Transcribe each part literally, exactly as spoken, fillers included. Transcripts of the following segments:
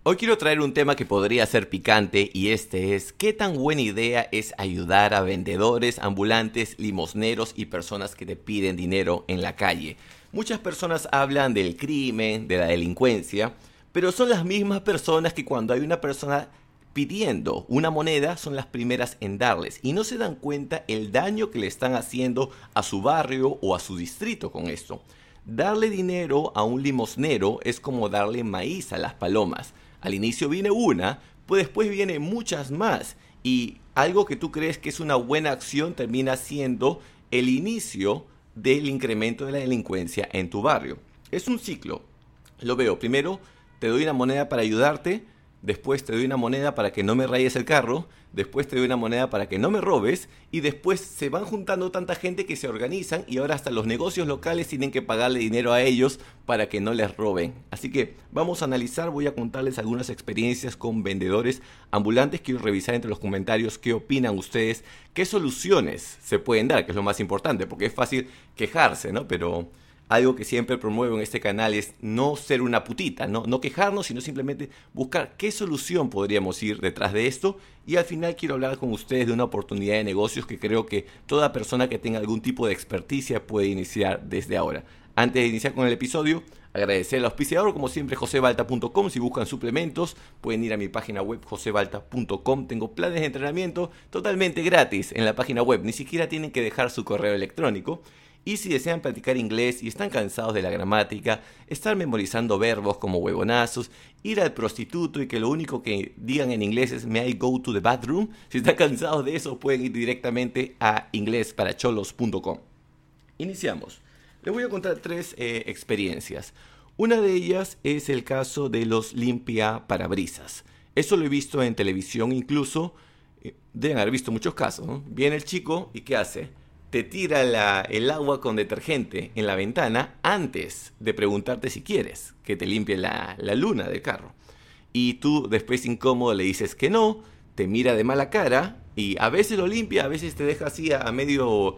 Hoy quiero traer un tema que podría ser picante y este es ¿qué tan buena idea es ayudar a vendedores, ambulantes, limosneros y personas que te piden dinero en la calle? Muchas personas hablan del crimen, de la delincuencia, pero son las mismas personas que cuando hay una persona pidiendo una moneda son las primeras en darles y no se dan cuenta el daño que le están haciendo a su barrio o a su distrito con esto. Darle dinero a un limosnero es como darle maíz a las palomas. Al inicio viene una, pues después vienen muchas más y algo que tú crees que es una buena acción termina siendo el inicio del incremento de la delincuencia en tu barrio. Es un ciclo. Lo veo. Primero te doy una moneda para ayudarte, después te doy una moneda para que no me rayes el carro, después te doy una moneda para que no me robes y después se van juntando tanta gente que se organizan y ahora hasta los negocios locales tienen que pagarle dinero a ellos para que no les roben. Así que vamos a analizar, voy a contarles algunas experiencias con vendedores ambulantes. Quiero revisar entre los comentarios qué opinan ustedes, qué soluciones se pueden dar, que es lo más importante, porque es fácil quejarse, ¿no? Pero algo que siempre promuevo en este canal es no ser una putita, ¿no? No quejarnos, sino simplemente buscar qué solución podríamos ir detrás de esto. Y al final quiero hablar con ustedes de una oportunidad de negocios que creo que toda persona que tenga algún tipo de experticia puede iniciar desde ahora. Antes de iniciar con el episodio, agradecer al auspiciador, como siempre, jose balta punto com. Si buscan suplementos, pueden ir a mi página web, jose balta punto com. Tengo planes de entrenamiento totalmente gratis en la página web. Ni siquiera tienen que dejar su correo electrónico. Y si desean practicar inglés y están cansados de la gramática, estar memorizando verbos como huevonazos, ir al prostituto y que lo único que digan en inglés es "May I go to the bathroom?", si están cansados de eso pueden ir directamente a inglés para cholos punto com. Iniciamos. Les voy a contar tres eh, experiencias. Una de ellas es el caso de los limpia parabrisas. Eso lo he visto en televisión incluso. Eh, deben haber visto muchos casos, ¿no? Viene el chico y ¿qué hace? Te tira la, el agua con detergente en la ventana antes de preguntarte si quieres que te limpie la, la luna del carro. Y tú después incómodo le dices que no, te mira de mala cara y a veces lo limpia, a veces te deja así a, a medio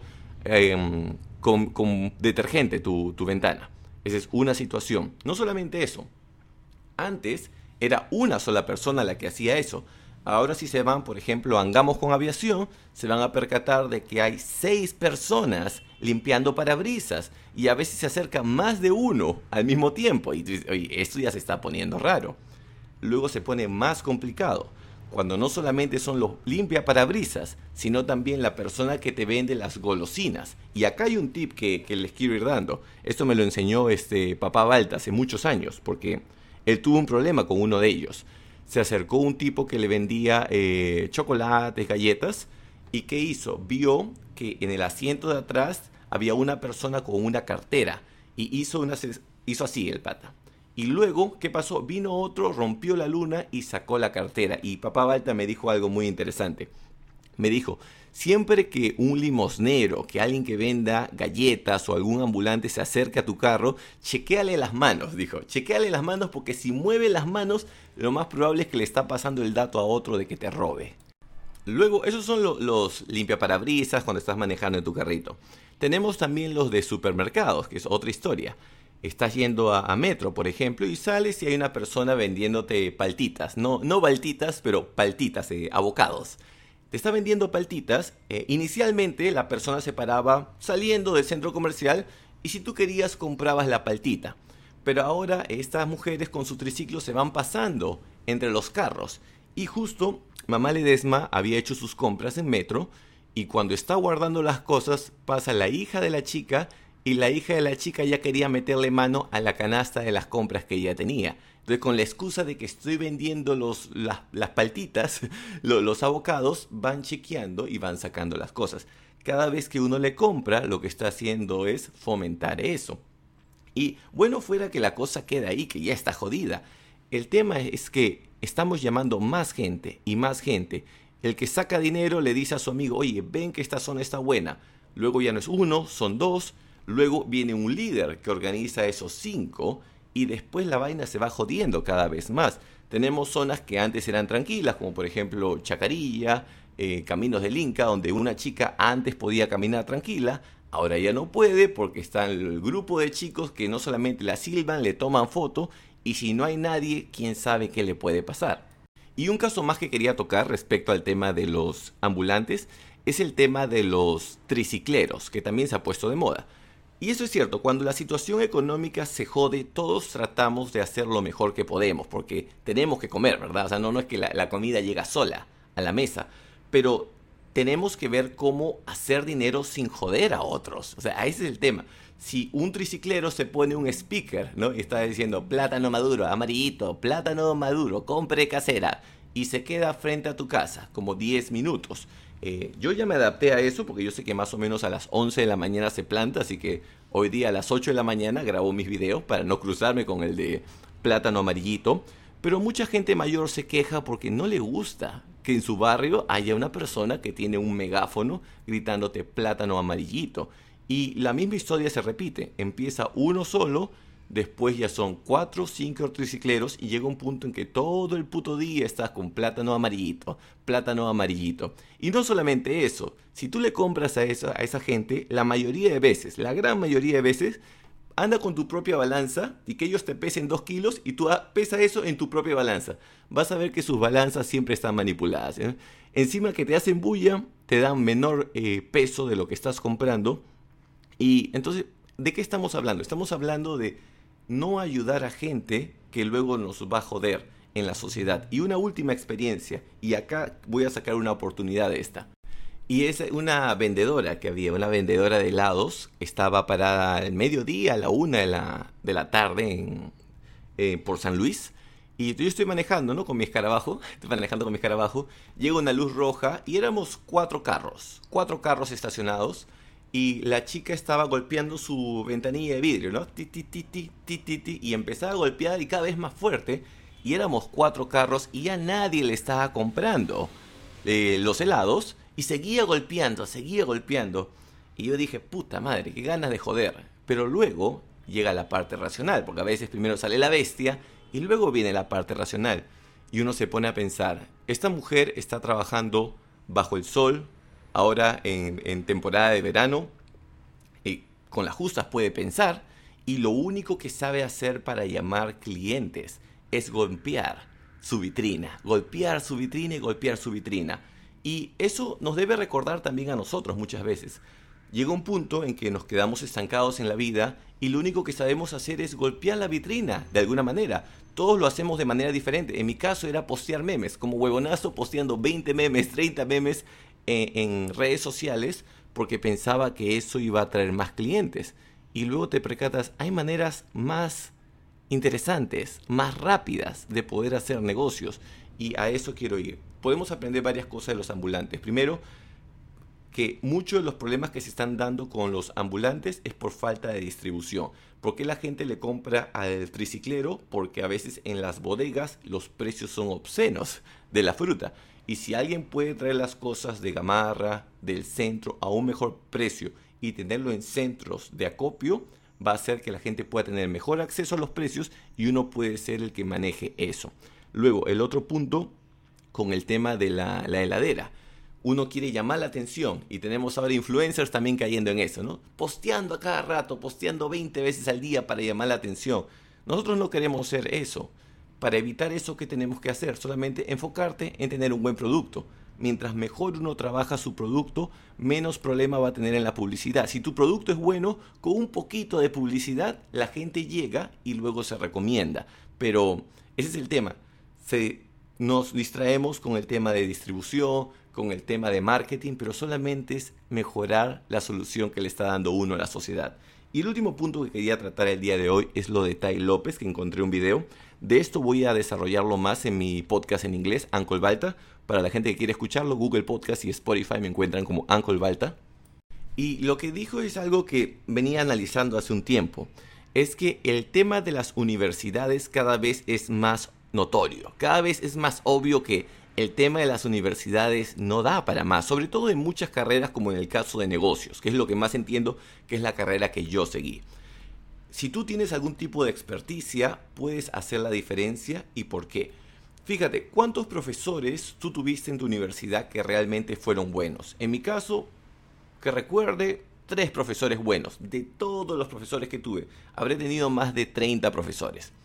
eh, con, con detergente tu, tu ventana. Esa es una situación. No solamente eso. Antes era una sola persona la que hacía eso. Ahora si se van, por ejemplo, a Angamos con Aviación, se van a percatar de que hay seis personas limpiando parabrisas y a veces se acerca más de uno al mismo tiempo. Y oye, esto ya se está poniendo raro. Luego se pone más complicado, cuando no solamente son los limpia parabrisas, sino también la persona que te vende las golosinas. Y acá hay un tip que, que les quiero ir dando. Esto me lo enseñó este Papá Balta hace muchos años, porque él tuvo un problema con uno de ellos. Se acercó un tipo que le vendía eh, chocolates, galletas, y ¿qué hizo? Vio que en el asiento de atrás había una persona con una cartera, y hizo, una, hizo así el pata. Y luego, ¿qué pasó? Vino otro, rompió la luna y sacó la cartera. Y Papá Balta me dijo algo muy interesante. Me dijo, siempre que un limosnero, que alguien que venda galletas o algún ambulante se acerque a tu carro, chequéale las manos, dijo. Chequéale las manos porque si mueve las manos, lo más probable es que le está pasando el dato a otro de que te robe. Luego, esos son lo, los limpiaparabrisas cuando estás manejando en tu carrito. Tenemos también los de supermercados, que es otra historia. Estás yendo a, a Metro, por ejemplo, y sales y hay una persona vendiéndote paltitas. No, no baltitas, pero paltitas, eh, abocados. Te está vendiendo paltitas. Eh, inicialmente la persona se paraba saliendo del centro comercial y si tú querías comprabas la paltita. Pero ahora estas mujeres con su triciclo se van pasando entre los carros. Y justo mamá Ledesma había hecho sus compras en Metro y cuando está guardando las cosas pasa la hija de la chica y la hija de la chica ya quería meterle mano a la canasta de las compras que ella tenía. Entonces, con la excusa de que estoy vendiendo los, las, las paltitas, los, los abocados, van chequeando y van sacando las cosas. Cada vez que uno le compra, lo que está haciendo es fomentar eso. Y bueno, fuera que la cosa queda ahí, que ya está jodida. El tema es que estamos llamando más gente y más gente. El que saca dinero le dice a su amigo, oye, ven que esta zona está buena. Luego ya no es uno, son dos. Luego viene un líder que organiza esos cinco y después la vaina se va jodiendo cada vez más. Tenemos zonas que antes eran tranquilas, como por ejemplo Chacarilla, eh, Caminos del Inca, donde una chica antes podía caminar tranquila, ahora ya no puede porque está el grupo de chicos que no solamente la silban, le toman foto Y si no hay nadie, quién sabe qué le puede pasar. Y un caso más que quería tocar respecto al tema de los ambulantes es el tema de los tricicleros, que también se ha puesto de moda. Y eso es cierto, cuando la situación económica se jode, todos tratamos de hacer lo mejor que podemos, porque tenemos que comer, ¿verdad? O sea, no, no es que la, la comida llega sola a la mesa, pero tenemos que ver cómo hacer dinero sin joder a otros. O sea, ese es el tema. Si un triciclero se pone un speaker, ¿no? Y está diciendo plátano maduro, amarillito, plátano maduro, compre casera, y se queda frente a tu casa como diez minutos. Eh, yo ya me adapté a eso porque yo sé que más o menos a las once de la mañana se planta, así que hoy día a las ocho de la mañana grabo mis videos para no cruzarme con el de plátano amarillito. Pero mucha gente mayor se queja porque no le gusta que en su barrio haya una persona que tiene un megáfono gritándote plátano amarillito. Y la misma historia se repite. Empieza uno solo, después ya son cuatro, cinco tricicleros y llega un punto en que todo el puto día estás con plátano amarillito, plátano amarillito. Y no solamente eso, si tú le compras a esa, a esa gente, la mayoría de veces, la gran mayoría de veces, anda con tu propia balanza y que ellos te pesen dos kilos y tú pesa eso en tu propia balanza. Vas a ver que sus balanzas siempre están manipuladas, ¿eh? Encima que te hacen bulla, te dan menor eh, peso de lo que estás comprando. Y entonces, ¿de qué estamos hablando? Estamos hablando de no ayudar a gente que luego nos va a joder en la sociedad. Y una última experiencia, y acá voy a sacar una oportunidad de esta. Y es una vendedora que había, una vendedora de helados, estaba parada al mediodía, a la una de la, de la tarde en, eh, por San Luis. Y yo estoy manejando, ¿no? Con mi escarabajo, estoy manejando con mi escarabajo, llega una luz roja y éramos cuatro carros, cuatro carros estacionados. Y la chica estaba golpeando su ventanilla de vidrio, ¿no? Ti, ti, ti, ti, ti, ti, ti, y empezaba a golpear y cada vez más fuerte. Y éramos cuatro carros y ya nadie le estaba comprando eh, los helados. Y seguía golpeando, seguía golpeando. Y yo dije, puta madre, qué ganas de joder. Pero luego llega la parte racional, porque a veces primero sale la bestia y luego viene la parte racional. Y uno se pone a pensar, esta mujer está trabajando bajo el sol, ahora en, en temporada de verano, y con las justas puede pensar, y lo único que sabe hacer para llamar clientes es golpear su vitrina, golpear su vitrina y golpear su vitrina. Y eso nos debe recordar también a nosotros muchas veces. Llega un punto en que nos quedamos estancados en la vida y lo único que sabemos hacer es golpear la vitrina de alguna manera. Todos lo hacemos de manera diferente. En mi caso era postear memes, como huevonazo posteando veinte memes, treinta memes en, en redes sociales porque pensaba que eso iba a traer más clientes. Y luego te percatas, hay maneras más interesantes, más rápidas de poder hacer negocios. Y a eso quiero ir. Podemos aprender varias cosas de los ambulantes. Primero, que muchos de los problemas que se están dando con los ambulantes es por falta de distribución. ¿Por qué la gente le compra al triciclero? Porque a veces en las bodegas los precios son obscenos de la fruta. Y si alguien puede traer las cosas de Gamarra, del centro, a un mejor precio y tenerlo en centros de acopio, va a hacer que la gente pueda tener mejor acceso a los precios y uno puede ser el que maneje eso. Luego, el otro punto con el tema de la, la heladera. Uno quiere llamar la atención y tenemos ahora influencers también cayendo en eso, ¿no? Posteando a cada rato, posteando veinte veces al día para llamar la atención. Nosotros no queremos hacer eso. Para evitar eso, ¿qué tenemos que hacer? Solamente enfocarte en tener un buen producto. Mientras mejor uno trabaja su producto, menos problema va a tener en la publicidad. Si tu producto es bueno, con un poquito de publicidad, la gente llega y luego se recomienda. Pero ese es el tema. Se, nos distraemos con el tema de distribución, con el tema de marketing, pero solamente es mejorar la solución que le está dando uno a la sociedad. Y el último punto que quería tratar el día de hoy es lo de Tai López, que encontré un video. De esto voy a desarrollarlo más en mi podcast en inglés, Uncle Balta. Para la gente que quiere escucharlo, Google Podcast y Spotify me encuentran como Uncle Balta. Y lo que dijo es algo que venía analizando hace un tiempo. Es que el tema de las universidades cada vez es más notorio. Cada vez es más obvio que el tema de las universidades no da para más, sobre todo en muchas carreras como en el caso de negocios, que es lo que más entiendo, que es la carrera que yo seguí. Si tú tienes algún tipo de experticia, puedes hacer la diferencia. ¿Y por qué? Fíjate, ¿cuántos profesores tú tuviste en tu universidad que realmente fueron buenos? En mi caso, que recuerde, tres profesores buenos. De todos los profesores que tuve, habré tenido más de treinta profesores.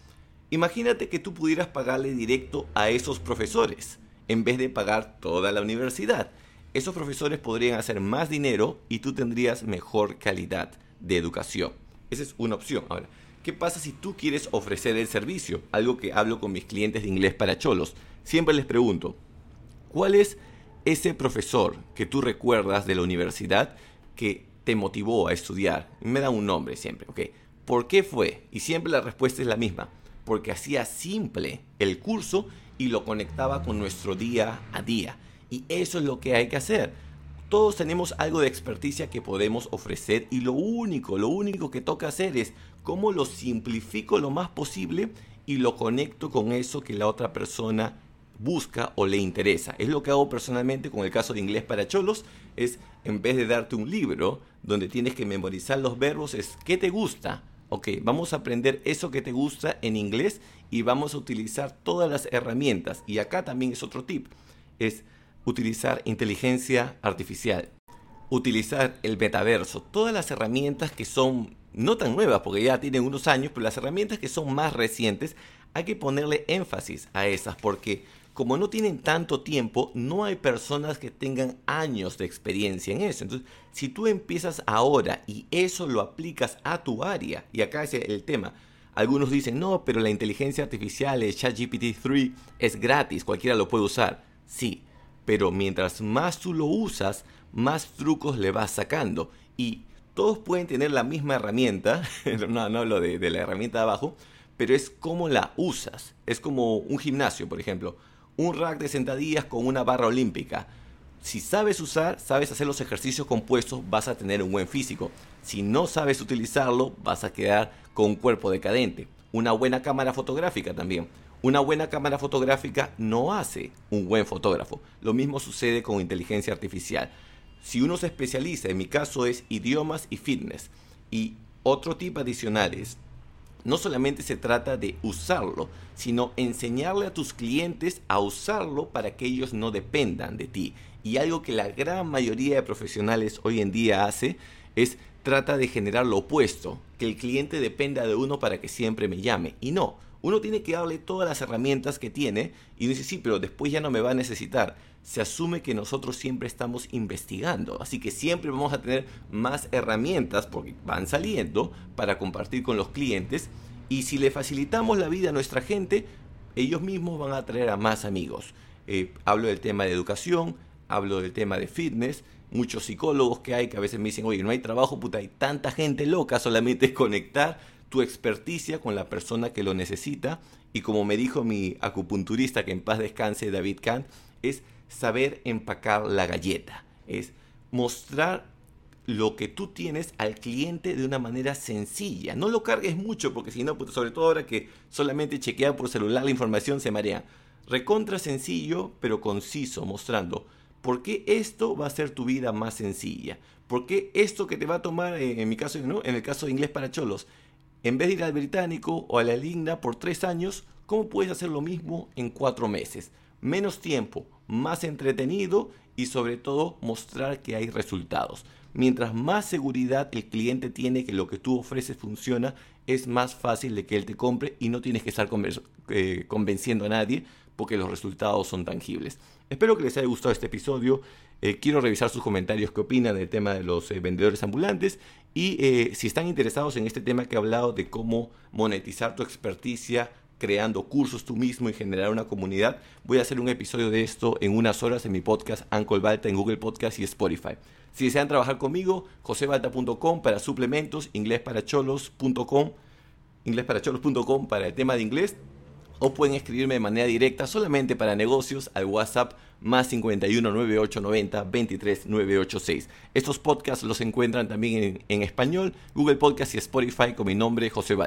Imagínate que tú pudieras pagarle directo a esos profesores en vez de pagar toda la universidad. Esos profesores podrían hacer más dinero y tú tendrías mejor calidad de educación. Esa es una opción. Ahora, ¿qué pasa si tú quieres ofrecer el servicio? Algo que hablo con mis clientes de Inglés para Cholos. Siempre les pregunto, ¿cuál es ese profesor que tú recuerdas de la universidad que te motivó a estudiar? Me da un nombre siempre, ¿ok? ¿Por qué fue? Y siempre la respuesta es la misma. Porque hacía simple el curso y lo conectaba con nuestro día a día. Y eso es lo que hay que hacer. Todos tenemos algo de experticia que podemos ofrecer y lo único, lo único que toca hacer es cómo lo simplifico lo más posible y lo conecto con eso que la otra persona busca o le interesa. Es lo que hago personalmente con el caso de Inglés para Cholos. Es, en vez de darte un libro donde tienes que memorizar los verbos, es ¿qué te gusta? Ok, vamos a aprender eso que te gusta en inglés y vamos a utilizar todas las herramientas. Y acá también es otro tip, es utilizar inteligencia artificial, utilizar el metaverso, todas las herramientas que son no tan nuevas porque ya tienen unos años, pero las herramientas que son más recientes hay que ponerle énfasis a esas porque como no tienen tanto tiempo, no hay personas que tengan años de experiencia en eso. Entonces, si tú empiezas ahora y eso lo aplicas a tu área, y acá es el tema, algunos dicen, no, pero la inteligencia artificial, el ChatGPT tres, es gratis, cualquiera lo puede usar. Sí, pero mientras más tú lo usas, más trucos le vas sacando. Y todos pueden tener la misma herramienta, no, no hablo de, de la herramienta de abajo, pero es cómo la usas. Es como un gimnasio, por ejemplo. Un rack de sentadillas con una barra olímpica. Si sabes usar, sabes hacer los ejercicios compuestos, vas a tener un buen físico. Si no sabes utilizarlo, vas a quedar con un cuerpo decadente. Una buena cámara fotográfica también. Una buena cámara fotográfica no hace un buen fotógrafo. Lo mismo sucede con inteligencia artificial. Si uno se especializa, en mi caso es idiomas y fitness. Y otro tip adicional es, no solamente se trata de usarlo, sino enseñarle a tus clientes a usarlo para que ellos no dependan de ti. Y algo que la gran mayoría de profesionales hoy en día hace es trata de generar lo opuesto, que el cliente dependa de uno para que siempre me llame. Y no, uno tiene que darle todas las herramientas que tiene y dice, sí, pero después ya no me va a necesitar. Se asume que nosotros siempre estamos investigando, así que siempre vamos a tener más herramientas porque van saliendo para compartir con los clientes y si le facilitamos la vida a nuestra gente, ellos mismos van a atraer a más amigos. Eh, hablo del tema de educación, hablo del tema de fitness, muchos psicólogos que hay que a veces me dicen, oye, no hay trabajo, puta, hay tanta gente loca, solamente es conectar tu experticia con la persona que lo necesita y como me dijo mi acupunturista, que en paz descanse, David Kant, es saber empacar la galleta, es mostrar lo que tú tienes al cliente de una manera sencilla. No lo cargues mucho porque si no, pues, sobre todo ahora que solamente chequean por celular la información se marean. Recontra sencillo pero conciso, mostrando por qué esto va a hacer tu vida más sencilla. Por qué esto que te va a tomar, en mi caso, ¿no? En el caso de Inglés para Cholos, en vez de ir al británico o a la Ligna por tres años, ¿cómo puedes hacer lo mismo en cuatro meses? Menos tiempo, más entretenido y sobre todo mostrar que hay resultados. Mientras más seguridad el cliente tiene que lo que tú ofreces funciona, es más fácil de que él te compre y no tienes que estar conven- eh, convenciendo a nadie porque los resultados son tangibles. Espero que les haya gustado este episodio. Eh, quiero revisar sus comentarios, qué opinan del tema de los eh, vendedores ambulantes y eh, si están interesados en este tema que he hablado de cómo monetizar tu experticia creando cursos tú mismo y generar una comunidad, voy a hacer un episodio de esto en unas horas en mi podcast Uncle Balta en Google Podcast y Spotify. Si desean trabajar conmigo, jose balta punto com para suplementos, inglés para cholos punto com, inglés para cholos punto com para el tema de inglés, o pueden escribirme de manera directa solamente para negocios al WhatsApp más cincuenta y uno, noventa y ocho, noventa, veintitrés, novecientos ochenta y seis. Estos podcasts los encuentran también en, en español, Google Podcast y Spotify con mi nombre, José Balta.